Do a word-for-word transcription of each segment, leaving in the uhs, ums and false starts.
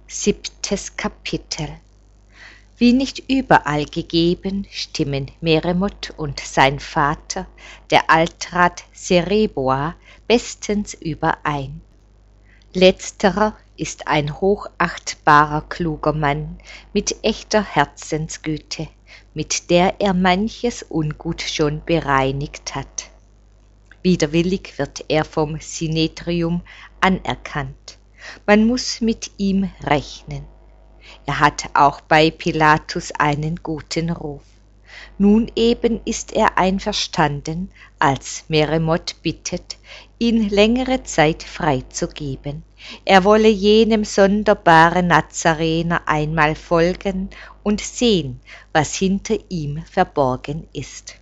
Siebtes Kapitel. Wie nicht überall gegeben, stimmen Meremot und sein Vater, der Altrat Sereboa, bestens überein. Letzterer ist ein hochachtbarer, kluger Mann mit echter Herzensgüte, mit der er manches Ungut schon bereinigt hat. Widerwillig wird er vom Synedrium anerkannt. Man muss mit ihm rechnen. Er hat auch bei Pilatus einen guten Ruf. Nun eben ist er einverstanden, als Meremot bittet, ihn längere Zeit freizugeben. Er wolle jenem sonderbaren Nazarener einmal folgen und sehen, was hinter ihm verborgen ist.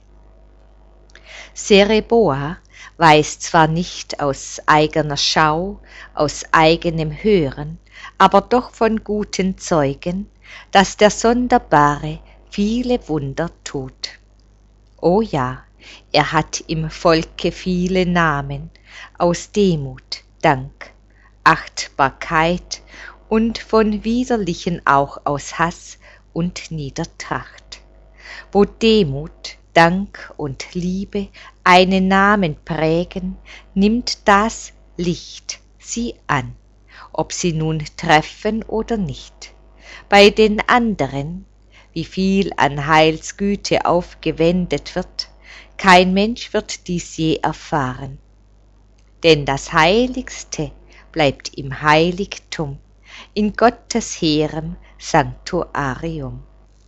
Sereboa weiß zwar nicht aus eigener Schau, aus eigenem Hören, aber doch von guten Zeugen, dass der Sonderbare viele Wunder tut. O ja, er hat im Volke viele Namen, aus Demut, Dank, Achtbarkeit und von Widerlichen auch aus Hass und Niedertracht. Wo Demut, Dank und Liebe einen Namen prägen, nimmt das Licht sie an, ob sie nun treffen oder nicht. Bei den anderen, wie viel an Heilsgüte aufgewendet wird, kein Mensch wird dies je erfahren. Denn das Heiligste bleibt im Heiligtum, in Gottes hehrem Sanctuarium.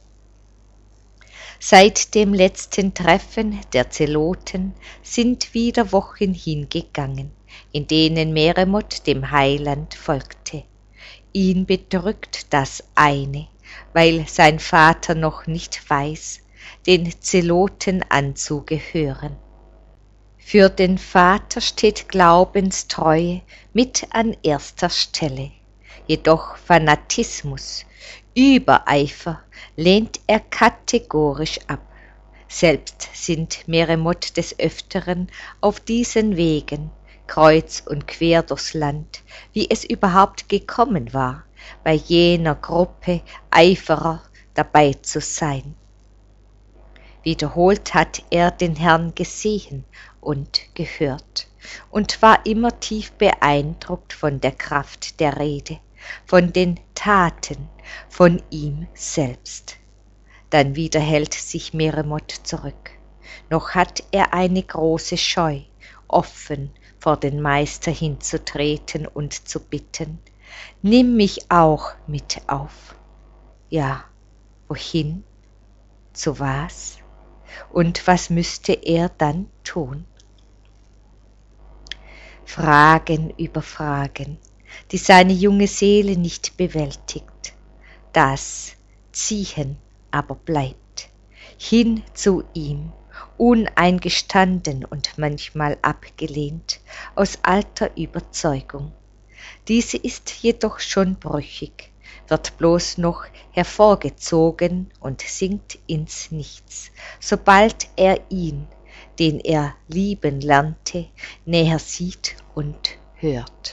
Seit dem letzten Treffen der Zeloten sind wieder Wochen hingegangen, in denen Meremot dem Heiland folgte. Ihn bedrückt das eine, weil sein Vater noch nicht weiß, den Zeloten anzugehören. Für den Vater steht Glaubenstreue mit an erster Stelle, jedoch Fanatismus, Übereifer lehnt er kategorisch ab. Selbst sind Meremot des Öfteren auf diesen Wegen, kreuz und quer durchs Land, wie es überhaupt gekommen war, bei jener Gruppe Eiferer dabei zu sein. Wiederholt hat er den Herrn gesehen und gehört und war immer tief beeindruckt von der Kraft der Rede, von den Taten, von ihm selbst. Dann wieder hält sich Meremot zurück. Noch hat er eine große Scheu, offen vor den Meister hinzutreten und zu bitten, nimm mich auch mit auf. Ja, wohin? Zu was? Und was müsste er dann tun? Fragen über Fragen, die seine junge Seele nicht bewältigt. Das Ziehen aber bleibt, hin zu ihm, uneingestanden und manchmal abgelehnt, aus alter Überzeugung. Diese ist jedoch schon brüchig, wird bloß noch hervorgezogen und sinkt ins Nichts, sobald er ihn, den er lieben lernte, näher sieht und hört.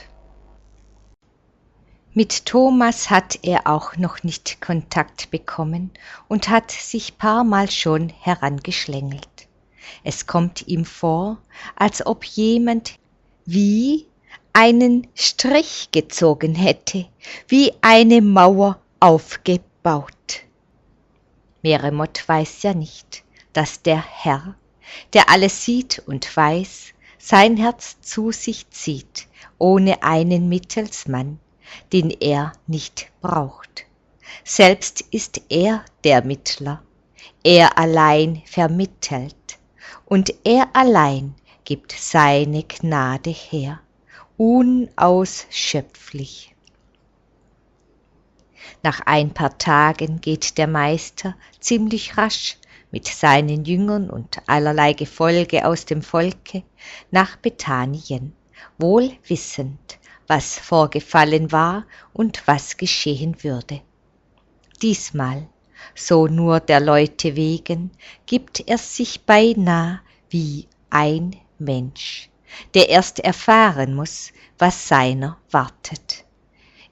Mit Thomas hat er auch noch nicht Kontakt bekommen und hat sich paarmal schon herangeschlängelt. Es kommt ihm vor, als ob jemand wie einen Strich gezogen hätte, wie eine Mauer aufgebaut. Meremot weiß ja nicht, dass der Herr, der alles sieht und weiß, sein Herz zu sich zieht, ohne einen Mittelsmann, den er nicht braucht. Selbst ist er der Mittler, er allein vermittelt, und er allein gibt seine Gnade her, unausschöpflich. Nach ein paar Tagen geht der Meister ziemlich rasch mit seinen Jüngern und allerlei Gefolge aus dem Volke nach Bethanien, wohl wissend, was vorgefallen war und was geschehen würde. Diesmal, so nur der Leute wegen, gibt er sich beinah wie ein Mensch, der erst erfahren muß, was seiner wartet.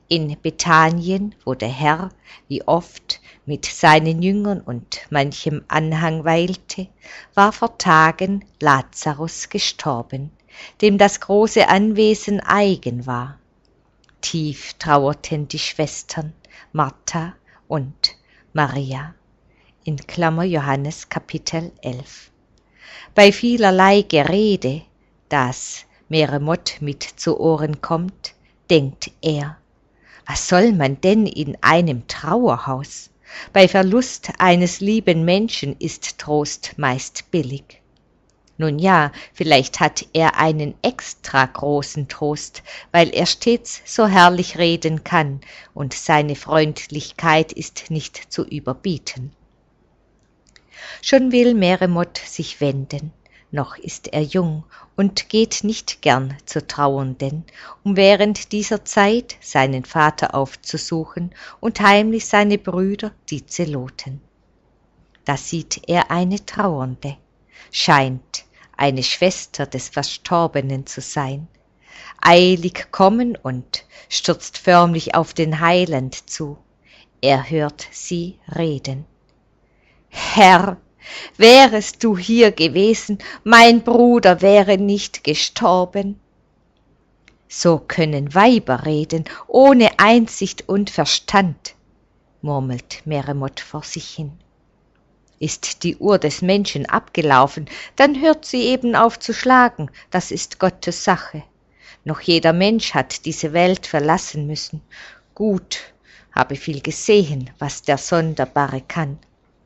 In Bethanien, wo der Herr, wie oft, mit seinen Jüngern und manchem Anhang weilte, war vor Tagen Lazarus gestorben, dem das große Anwesen eigen war. Tief trauerten die Schwestern Martha und Maria. In Klammer Johannes Kapitel elf. Bei vielerlei Gerede, das Meremot mit zu Ohren kommt, denkt er, was soll man denn in einem Trauerhaus? Bei Verlust eines lieben Menschen ist Trost meist billig. Nun ja, vielleicht hat er einen extra großen Trost, weil er stets so herrlich reden kann und seine Freundlichkeit ist nicht zu überbieten. Schon will Meremot sich wenden, noch ist er jung und geht nicht gern zu Trauernden, um während dieser Zeit seinen Vater aufzusuchen und heimlich seine Brüder, die Zeloten. Da sieht er eine Trauernde, scheint eine Schwester des Verstorbenen zu sein, eilig kommen und stürzt förmlich auf den Heiland zu. Er hört sie reden. »Herr, wärest du hier gewesen, mein Bruder wäre nicht gestorben.« »So können Weiber reden, ohne Einsicht und Verstand«, murmelt Meremot vor sich hin. Ist die Uhr des Menschen abgelaufen, dann hört sie eben auf zu schlagen, das ist Gottes Sache. Noch jeder Mensch hat diese Welt verlassen müssen. Gut, habe viel gesehen, was der Sonderbare kann.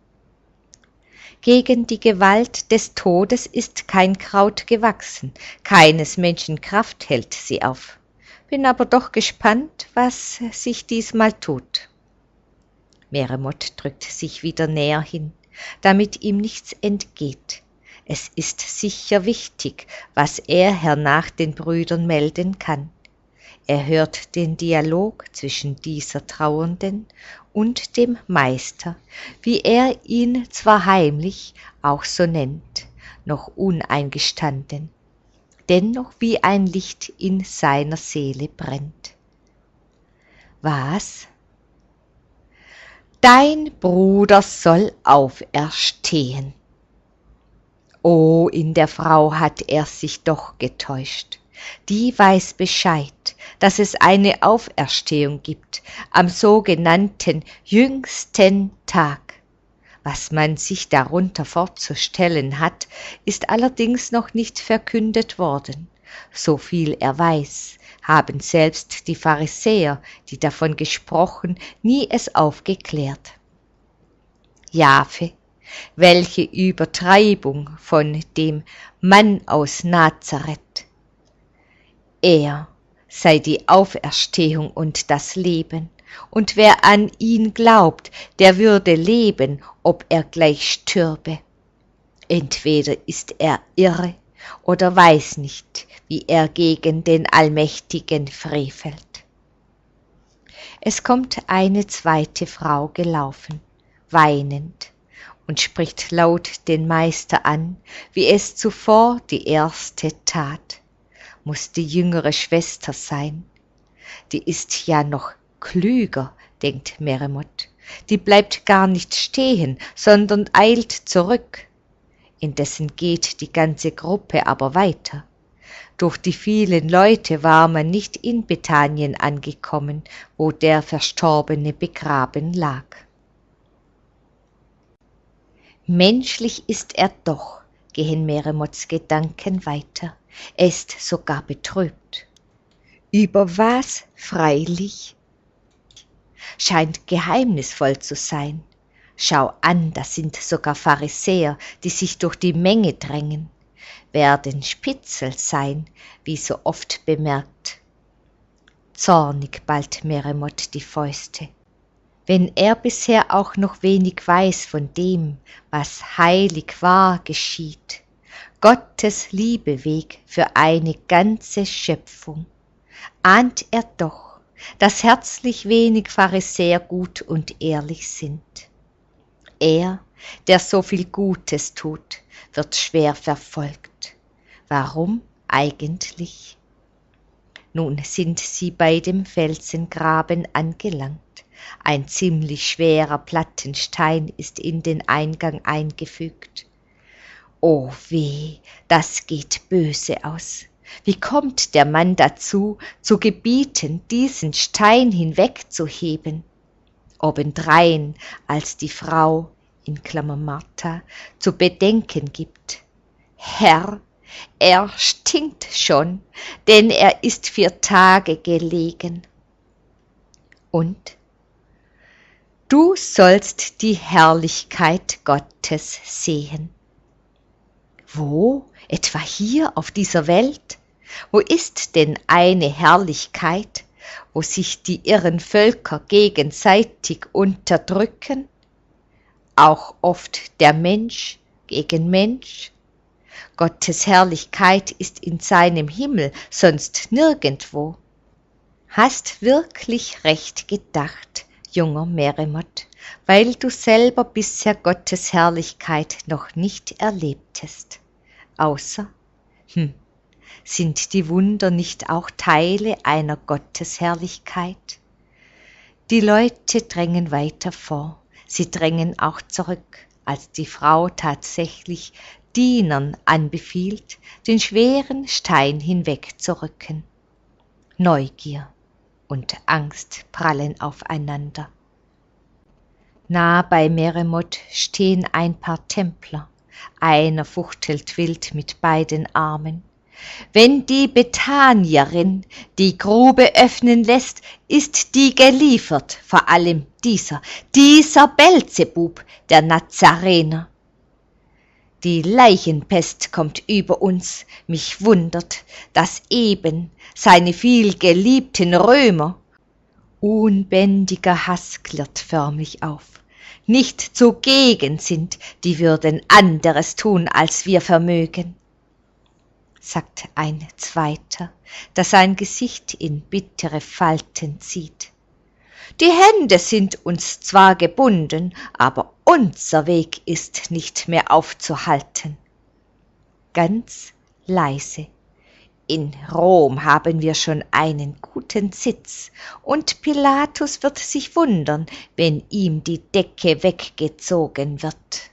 Gegen die Gewalt des Todes ist kein Kraut gewachsen, keines Menschen Kraft hält sie auf. Bin aber doch gespannt, was sich diesmal tut. Meremot drückt sich wieder näher hin, damit ihm nichts entgeht. Es ist sicher wichtig, was er hernach den Brüdern melden kann. Er hört den Dialog zwischen dieser Trauernden und dem Meister, wie er ihn zwar heimlich auch so nennt, noch uneingestanden, dennoch wie ein Licht in seiner Seele brennt. Was? Dein Bruder soll auferstehen. Oh, in der Frau hat er sich doch getäuscht. Die weiß Bescheid, dass es eine Auferstehung gibt, am sogenannten jüngsten Tag. Was man sich darunter vorzustellen hat, ist allerdings noch nicht verkündet worden. So viel er weiß, haben selbst die Pharisäer, die davon gesprochen, nie es aufgeklärt. Jahve, welche Übertreibung von dem Mann aus Nazareth! Er sei die Auferstehung und das Leben, und wer an ihn glaubt, der würde leben, ob er gleich stürbe. Entweder ist er irre oder weiß nicht, wie er gegen den Allmächtigen frevelt. Es kommt eine zweite Frau gelaufen, weinend, und spricht laut den Meister an, wie es zuvor die erste tat. Muss die jüngere Schwester sein. Die ist ja noch klüger, denkt Meremot. Die bleibt gar nicht stehen, sondern eilt zurück. Indessen geht die ganze Gruppe aber weiter. Durch die vielen Leute war man nicht in Bethanien angekommen, wo der Verstorbene begraben lag. Menschlich ist er doch, gehen Meremots Gedanken weiter. Er ist sogar betrübt. Über was freilich? Scheint geheimnisvoll zu sein. Schau an, das sind sogar Pharisäer, die sich durch die Menge drängen. Werden Spitzel sein, wie so oft bemerkt. Zornig ballt Meremot die Fäuste. Wenn er bisher auch noch wenig weiß von dem, was heilig wahr geschieht, Gottes Liebeweg für eine ganze Schöpfung, ahnt er doch, dass herzlich wenig Pharisäer gut und ehrlich sind. Er, der so viel Gutes tut, wird schwer verfolgt. Warum eigentlich? Nun sind sie bei dem Felsengraben angelangt. Ein ziemlich schwerer Plattenstein ist in den Eingang eingefügt. Oh weh, das geht böse aus. Wie kommt der Mann dazu, zu gebieten, diesen Stein hinwegzuheben? Obendrein, als die Frau, in Klammer Martha, zu bedenken gibt: Herr, er stinkt schon, denn er ist vier Tage gelegen. Und du sollst die Herrlichkeit Gottes sehen. Wo? Etwa hier auf dieser Welt? Wo ist denn eine Herrlichkeit, wo sich die irren Völker gegenseitig unterdrücken? Auch oft der Mensch gegen Mensch? Gottes Herrlichkeit ist in seinem Himmel, sonst nirgendwo. Hast wirklich recht gedacht, junger Meremot, weil du selber bisher Gottes Herrlichkeit noch nicht erlebtest. Außer, hm, sind die Wunder nicht auch Teile einer Gottesherrlichkeit? Die Leute drängen weiter vor, sie drängen auch zurück, als die Frau tatsächlich Dienern anbefiehlt, den schweren Stein hinwegzurücken. Neugier und Angst prallen aufeinander. Nah bei Meremot stehen ein paar Templer. Einer fuchtelt wild mit beiden Armen. Wenn die Bethanierin die Grube öffnen lässt, ist die geliefert, vor allem dieser, dieser Belzebub, der Nazarener. Die Leichenpest kommt über uns, mich wundert, dass eben seine vielgeliebten Römer, unbändiger Hass klirrt förmlich auf, nicht zugegen sind, die würden anderes tun, als wir vermögen, sagt ein Zweiter, das sein Gesicht in bittere Falten zieht. Die Hände sind uns zwar gebunden, aber unser Weg ist nicht mehr aufzuhalten. Ganz leise. In Rom haben wir schon einen guten Sitz, und Pilatus wird sich wundern, wenn ihm die Decke weggezogen wird.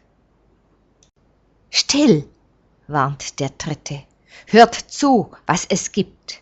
Still, warnt der Dritte, hört zu, was es gibt.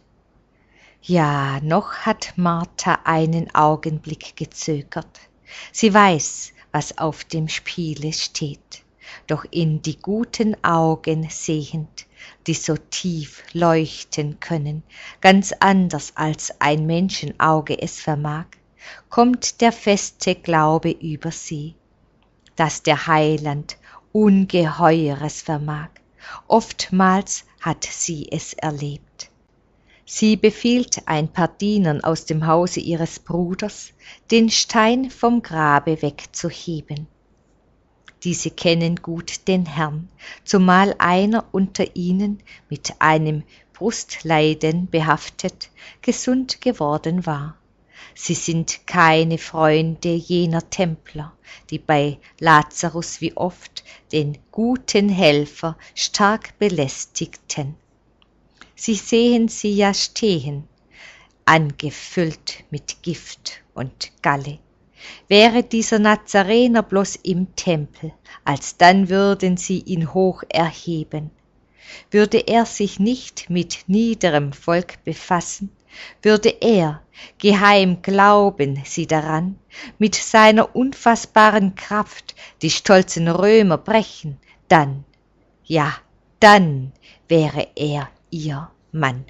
Ja, noch hat Martha einen Augenblick gezögert. Sie weiß, was auf dem Spiele steht, doch in die guten Augen sehend, die so tief leuchten können, ganz anders als ein Menschenauge es vermag, kommt der feste Glaube über sie, dass der Heiland Ungeheures vermag. Oftmals hat sie es erlebt. Sie befiehlt ein paar Dienern aus dem Hause ihres Bruders, den Stein vom Grabe wegzuheben. Diese kennen gut den Herrn, zumal einer unter ihnen mit einem Brustleiden behaftet, gesund geworden war. Sie sind keine Freunde jener Templer, die bei Lazarus wie oft den guten Helfer stark belästigten. Sie sehen sie ja stehen, angefüllt mit Gift und Galle. Wäre dieser Nazarener bloß im Tempel, alsdann würden sie ihn hoch erheben. Würde er sich nicht mit niederem Volk befassen, würde er, geheim glauben sie daran, mit seiner unfassbaren Kraft die stolzen Römer brechen, dann, ja, dann wäre er ihr Mann.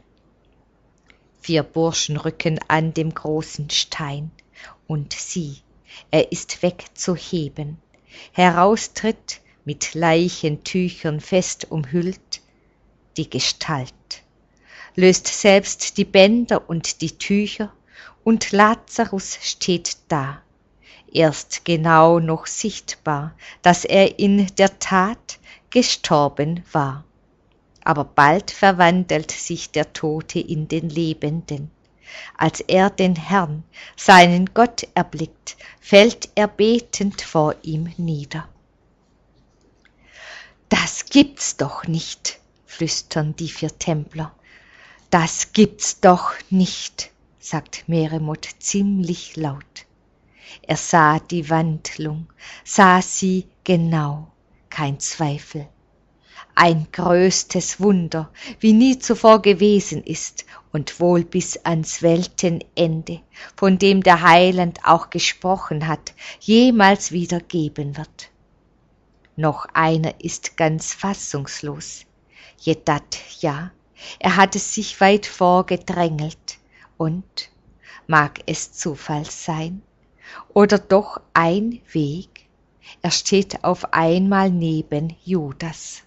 Vier Burschen rücken an dem großen Stein, und sieh, er ist wegzuheben. Heraustritt, mit Leichentüchern fest umhüllt, die Gestalt, löst selbst die Bänder und die Tücher, und Lazarus steht da, erst genau noch sichtbar, dass er in der Tat gestorben war. Aber bald verwandelt sich der Tote in den Lebenden. Als er den Herrn, seinen Gott, erblickt, fällt er betend vor ihm nieder. »Das gibt's doch nicht«, flüstern die vier Templer. Das gibt's doch nicht, sagt Meremot ziemlich laut. Er sah die Wandlung, sah sie genau, kein Zweifel. Ein größtes Wunder, wie nie zuvor gewesen ist und wohl bis ans Weltenende, von dem der Heiland auch gesprochen hat, jemals wieder geben wird. Noch einer ist ganz fassungslos. Jeddat, ja, er hat es sich weit vorgedrängelt und, mag es Zufall sein, oder doch ein Weg, er steht auf einmal neben Judas.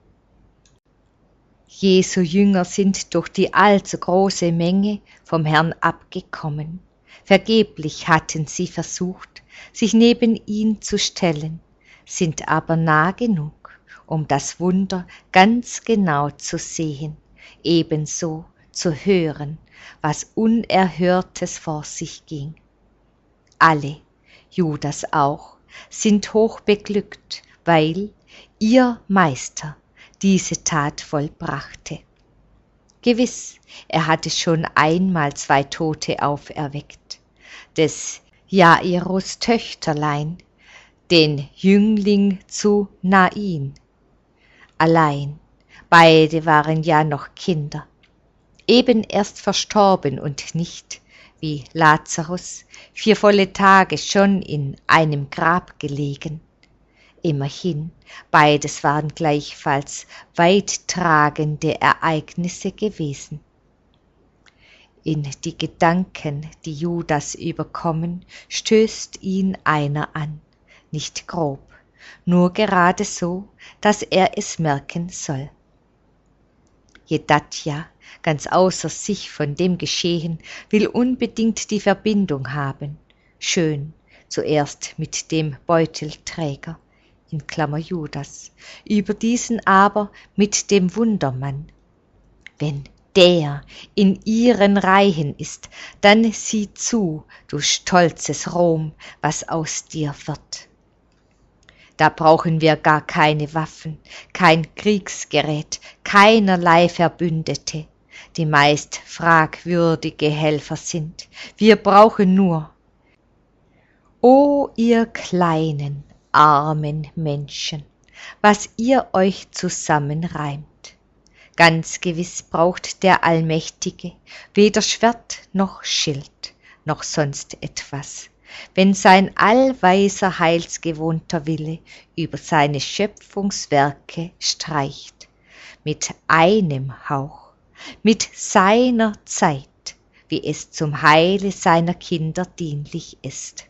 Jesu Jünger sind durch die allzu große Menge vom Herrn abgekommen. Vergeblich hatten sie versucht, sich neben ihn zu stellen, sind aber nah genug, um das Wunder ganz genau zu sehen, ebenso zu hören, was Unerhörtes vor sich ging. Alle, Judas auch, sind hochbeglückt, weil ihr Meister diese Tat vollbrachte. Gewiss, er hatte schon einmal zwei Tote auferweckt, des Jairus Töchterlein, den Jüngling zu Nain. Allein, beide waren ja noch Kinder, eben erst verstorben und nicht, wie Lazarus, vier volle Tage schon in einem Grab gelegen. Immerhin, beides waren gleichfalls weittragende Ereignisse gewesen. In die Gedanken, die Judas überkommen, stößt ihn einer an, nicht grob, nur gerade so, dass er es merken soll. Jeddatja, ganz außer sich von dem Geschehen, will unbedingt die Verbindung haben, schön, zuerst mit dem Beutelträger, in Klammer Judas, über diesen aber mit dem Wundermann. Wenn der in ihren Reihen ist, dann sieh zu, du stolzes Rom, was aus dir wird. Da brauchen wir gar keine Waffen, kein Kriegsgerät, keinerlei Verbündete, die meist fragwürdige Helfer sind. Wir brauchen nur, o ihr kleinen, armen Menschen, was ihr euch zusammenreimt. Ganz gewiss braucht der Allmächtige weder Schwert noch Schild, noch sonst etwas, wenn sein allweiser heilsgewohnter Wille über seine Schöpfungswerke streicht, mit einem Hauch, mit seiner Zeit, wie es zum Heile seiner Kinder dienlich ist.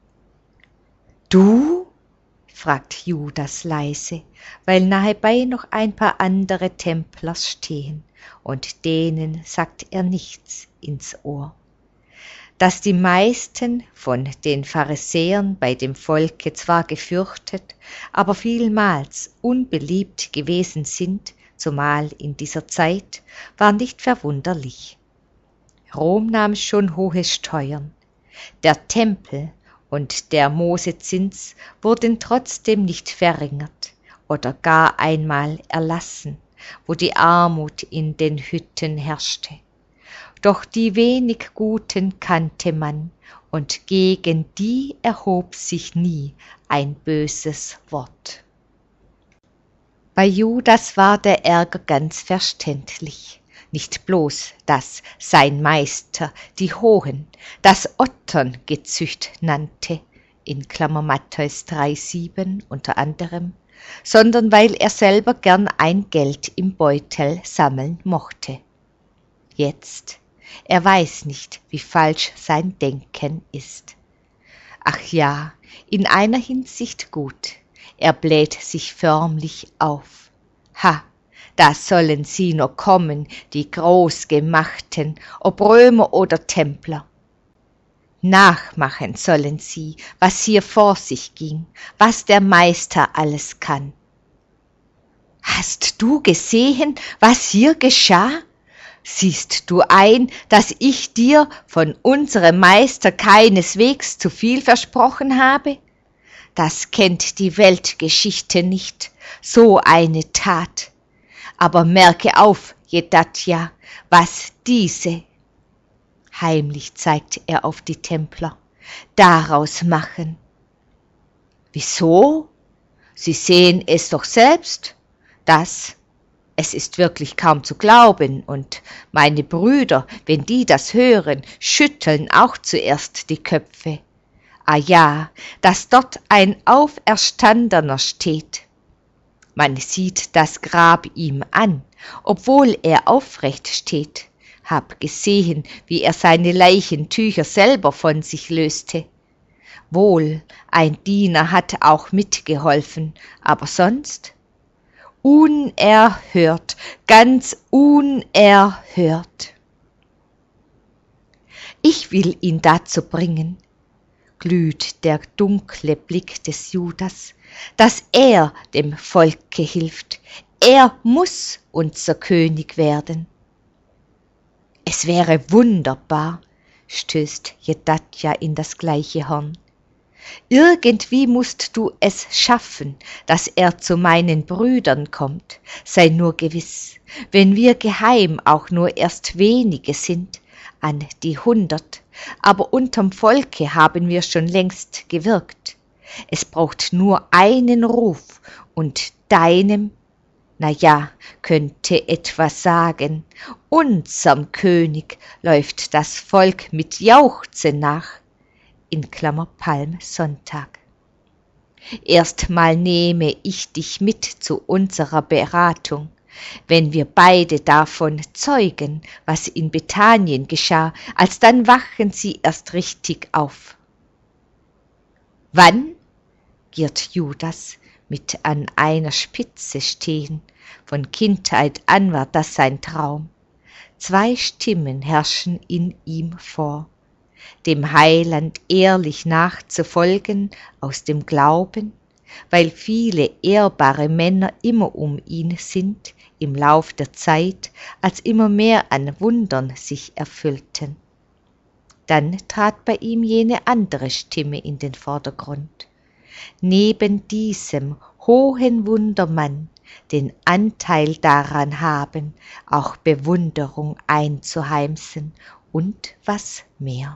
Du? Fragt Judas leise, weil nahebei noch ein paar andere Templers stehen, und denen sagt er nichts ins Ohr. Dass die meisten von den Pharisäern bei dem Volke zwar gefürchtet, aber vielmals unbeliebt gewesen sind, zumal in dieser Zeit, war nicht verwunderlich. Rom nahm schon hohe Steuern. Der Tempel und der Mosezins wurden trotzdem nicht verringert oder gar einmal erlassen, wo die Armut in den Hütten herrschte. Doch die wenig Guten kannte man, und gegen die erhob sich nie ein böses Wort. Bei Judas war der Ärger ganz verständlich. Nicht bloß, dass sein Meister die Hohen, das Otterngezücht nannte, in Klammer Matthäus drei sieben unter anderem, sondern weil er selber gern ein Geld im Beutel sammeln mochte. Jetzt, er weiß nicht, wie falsch sein Denken ist. Ach ja, in einer Hinsicht gut, er bläht sich förmlich auf. Ha! Da sollen sie nur kommen, die Großgemachten, ob Römer oder Templer. Nachmachen sollen sie, was hier vor sich ging, was der Meister alles kann. Hast du gesehen, was hier geschah? Siehst du ein, dass ich dir von unserem Meister keineswegs zu viel versprochen habe? Das kennt die Weltgeschichte nicht, so eine Tat. Aber merke auf, Jeddatja, was diese, heimlich zeigt er auf die Templer, daraus machen. Wieso? Sie sehen es doch selbst, das, es ist wirklich kaum zu glauben, und meine Brüder, wenn die das hören, schütteln auch zuerst die Köpfe. Ah ja, dass dort ein Auferstandener steht. Man sieht das Grab ihm an, obwohl er aufrecht steht. Hab gesehen, wie er seine Leichentücher selber von sich löste. Wohl, ein Diener hat auch mitgeholfen, aber sonst? Unerhört, ganz unerhört. Ich will ihn dazu bringen, glüht der dunkle Blick des Judas, dass er dem Volke hilft. Er muss unser König werden. Es wäre wunderbar, stößt Jeddatja in das gleiche Horn. Irgendwie musst du es schaffen, dass er zu meinen Brüdern kommt. Sei nur gewiss, wenn wir geheim auch nur erst wenige sind, an die hundert, aber unterm Volke haben wir schon längst gewirkt. Es braucht nur einen Ruf und deinem, na ja, könnte etwas sagen, unserm König läuft das Volk mit Jauchzen nach, in Klammer Palmsonntag. Erstmal nehme ich dich mit zu unserer Beratung, wenn wir beide davon zeugen, was in Bethanien geschah, alsdann wachen sie erst richtig auf. Wann? Giert Judas mit an einer Spitze stehen, von Kindheit an war das sein Traum. Zwei Stimmen herrschen in ihm vor, dem Heiland ehrlich nachzufolgen aus dem Glauben, weil viele ehrbare Männer immer um ihn sind, im Lauf der Zeit, als immer mehr an Wundern sich erfüllten. Dann trat bei ihm jene andere Stimme in den Vordergrund. Neben diesem hohen Wundermann den Anteil daran haben, auch Bewunderung einzuheimsen und was mehr.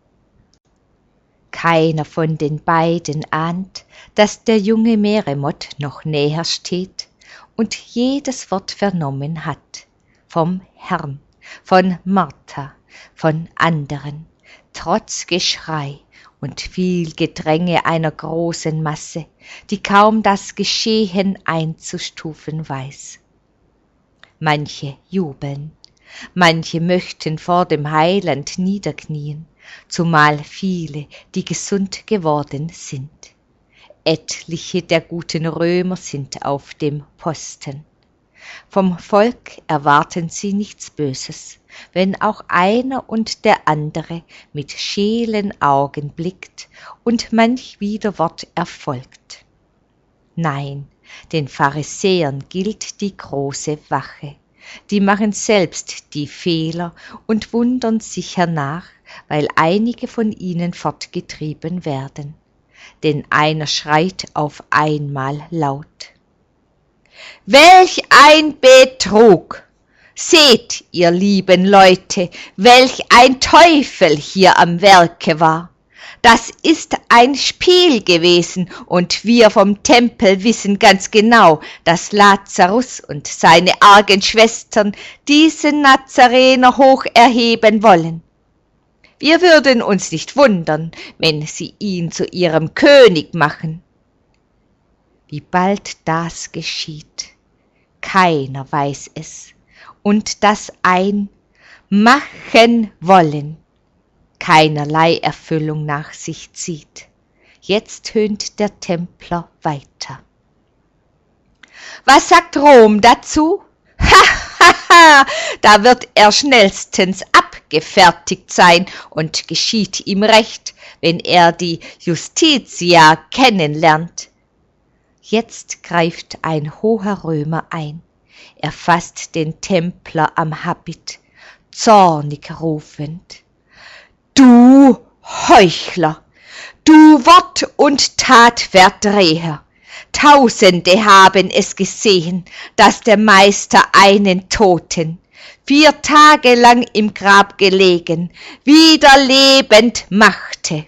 Keiner von den beiden ahnt, dass der junge Meremot noch näher steht und jedes Wort vernommen hat, vom Herrn, von Martha, von anderen, trotz Geschrei und viel Gedränge einer großen Masse, die kaum das Geschehen einzustufen weiß. Manche jubeln, manche möchten vor dem Heiland niederknien, zumal viele, die gesund geworden sind. Etliche der guten Römer sind auf dem Posten. Vom Volk erwarten sie nichts Böses, wenn auch einer und der andere mit scheelen Augen blickt und manch Widerwort erfolgt. Nein, den Pharisäern gilt die große Wache. Die machen selbst die Fehler und wundern sich hernach, weil einige von ihnen fortgetrieben werden. Denn einer schreit auf einmal laut: Welch ein Betrug! Seht, ihr lieben Leute, welch ein Teufel hier am Werke war! Das ist ein Spiel gewesen, und wir vom Tempel wissen ganz genau, dass Lazarus und seine argen Schwestern diesen Nazarener hoch erheben wollen. Wir würden uns nicht wundern, wenn sie ihn zu ihrem König machen. Wie bald das geschieht, keiner weiß es, und das ein Machen wollen keinerlei Erfüllung nach sich zieht. Jetzt höhnt der Templer weiter. Was sagt Rom dazu? Ha, ha, ha, da wird er schnellstens abgefertigt sein und geschieht ihm recht, wenn er die Justitia kennenlernt. Jetzt greift ein hoher Römer ein. Er fasst den Templer am Habit, zornig rufend: Du Heuchler, du Wort- und Tatverdreher, Tausende haben es gesehen, dass der Meister einen Toten, vier Tage lang im Grab gelegen, wieder lebend machte.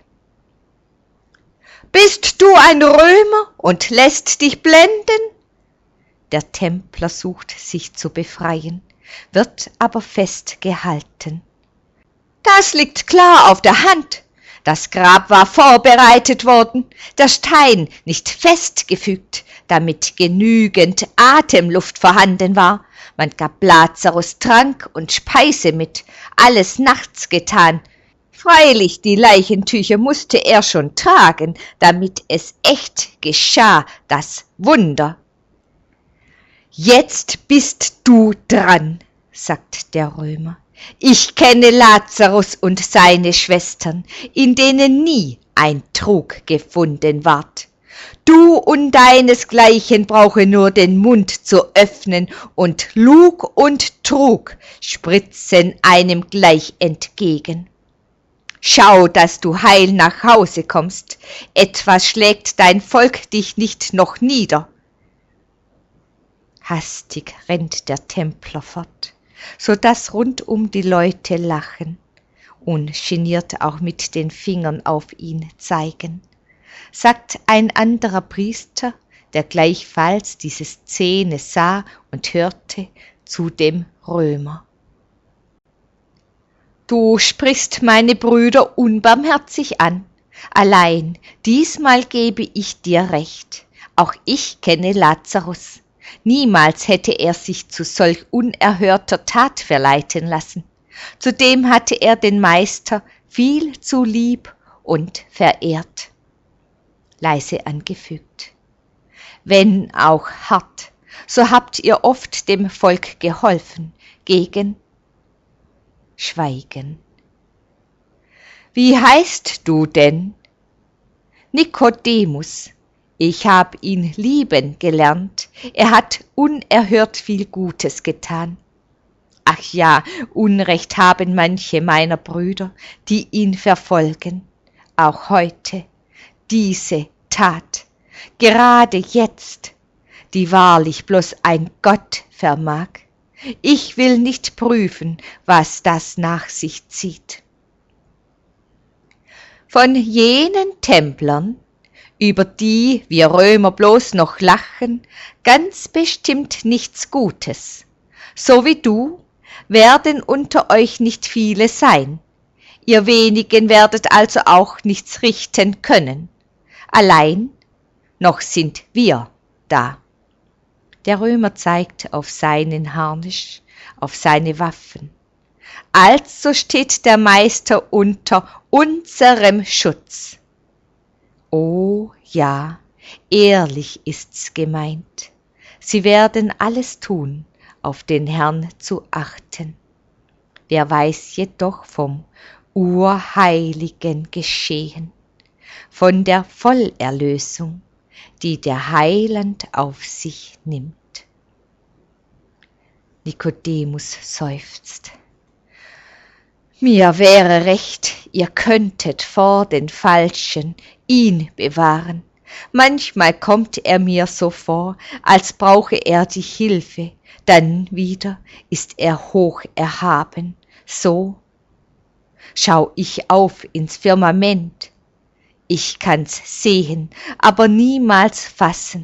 »Bist du ein Römer und lässt dich blenden?« Der Templer sucht sich zu befreien, wird aber festgehalten. »Das liegt klar auf der Hand. Das Grab war vorbereitet worden, der Stein nicht festgefügt, damit genügend Atemluft vorhanden war. Man gab Lazarus Trank und Speise mit, alles nachts getan. Freilich, die Leichentücher musste er schon tragen, damit es echt geschah, das Wunder. »Jetzt bist du dran«, sagt der Römer. »Ich kenne Lazarus und seine Schwestern, in denen nie ein Trug gefunden ward. Du und deinesgleichen brauche nur den Mund zu öffnen, und Lug und Trug spritzen einem gleich entgegen. Schau, dass du heil nach Hause kommst, etwas schlägt dein Volk dich nicht noch nieder.« Hastig rennt der Templer fort, so daß rundum die Leute lachen, ungeniert auch mit den Fingern auf ihn zeigen. Sagt ein anderer Priester, der gleichfalls diese Szene sah und hörte, zu dem Römer: »Du sprichst meine Brüder unbarmherzig an. Allein diesmal gebe ich dir recht. Auch ich kenne Lazarus. Niemals hätte er sich zu solch unerhörter Tat verleiten lassen. Zudem hatte er den Meister viel zu lieb und verehrt.« Leise angefügt: »Wenn auch hart, so habt ihr oft dem Volk geholfen, gegen Schweigen.« »Wie heißt du denn?« »Nikodemus. Ich hab ihn lieben gelernt, er hat unerhört viel Gutes getan. Ach ja, Unrecht haben manche meiner Brüder, die ihn verfolgen, auch heute, diese Tat, gerade jetzt, die wahrlich bloß ein Gott vermag. Ich will nicht prüfen, was das nach sich zieht. Von jenen Templern, über die wir Römer bloß noch lachen, ganz bestimmt nichts Gutes. So wie du werden unter euch nicht viele sein. Ihr wenigen werdet also auch nichts richten können. Allein noch sind wir da.« Der Römer zeigt auf seinen Harnisch, auf seine Waffen. »Also steht der Meister unter unserem Schutz.« Oh ja, ehrlich ist's gemeint. Sie werden alles tun, auf den Herrn zu achten. Wer weiß jedoch vom urheiligen Geschehen, von der Vollerlösung, die der Heiland auf sich nimmt. Nikodemus seufzt: »Mir wäre recht, ihr könntet vor den Falschen ihn bewahren. Manchmal kommt er mir so vor, als brauche er die Hilfe, dann wieder ist er hoch erhaben, so. Schau ich auf ins Firmament, ich kann's sehen, aber niemals fassen.«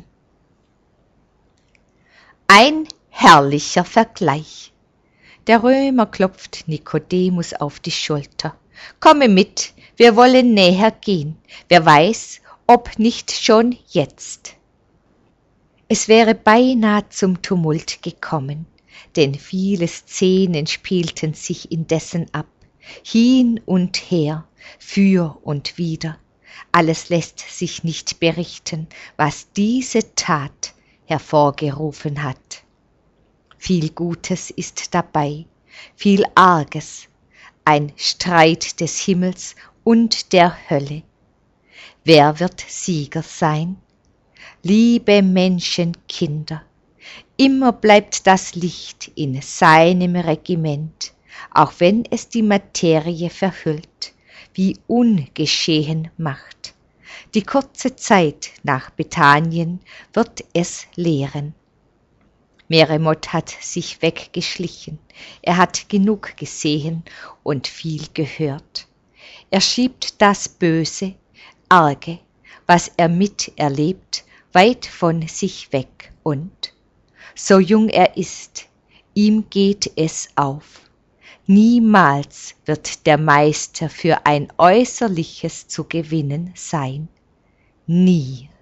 Ein herrlicher Vergleich. Der Römer klopft Nikodemus auf die Schulter. »Komme mit, wir wollen näher gehen, wer weiß, ob nicht schon jetzt.« Es wäre beinahe zum Tumult gekommen, denn viele Szenen spielten sich indessen ab, hin und her, für und wider. Alles lässt sich nicht berichten, was diese Tat hervorgerufen hat. Viel Gutes ist dabei, viel Arges, ein Streit des Himmels und der Hölle. Wer wird Sieger sein? Liebe Menschenkinder, immer bleibt das Licht in seinem Regiment, auch wenn es die Materie verhüllt, wie ungeschehen macht. Die kurze Zeit nach Bethanien wird es lehren. Meremot hat sich weggeschlichen, er hat genug gesehen und viel gehört. Er schiebt das Böse, Arge, was er miterlebt, weit von sich weg und, so jung er ist, ihm geht es auf. Niemals wird der Meister für ein Äußerliches zu gewinnen sein. Nie.